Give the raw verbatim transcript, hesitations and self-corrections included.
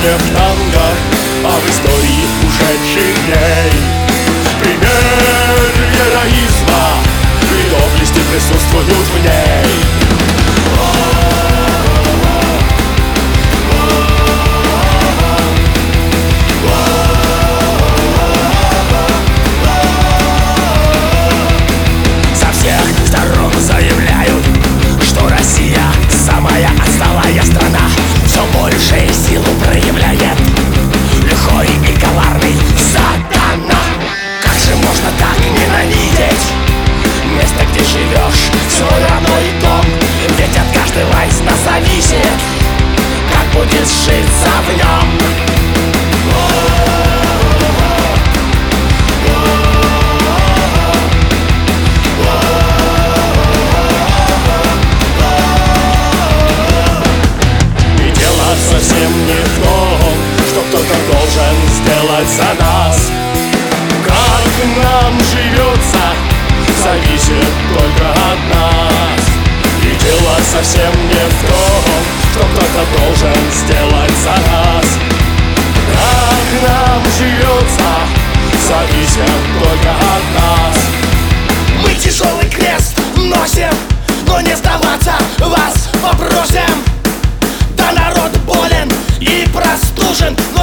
не в танго, а в истории ушедших дней. Пример героизма и доблести присутствуют в ней. Со всех сторон заявляют, что Россия самая отсталая страна. Все больше силу проявляет лихой и коварный сатана. Как же можно так ненавидеть место, где живешь, свой родной дом? Ведь от каждого из нас зависит, как будет житься в нем. Совсем не в том, что кто-то должен сделать за нас. Как нам живется, зависит только от нас. И дело совсем не в том, что кто-то должен сделать за нас. Как нам живется, зависит только от нас. Мы тяжелый крест носим, но не сдаваться вас попросим. Да, народ болен и простужен,